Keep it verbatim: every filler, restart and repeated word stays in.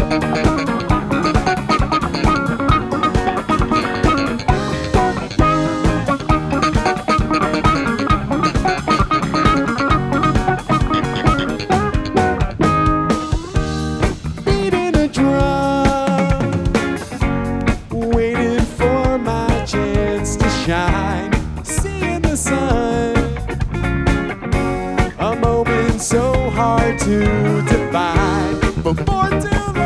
Beating a drum, waiting for my chance to shine. Seeing the sun, a moment so hard to define.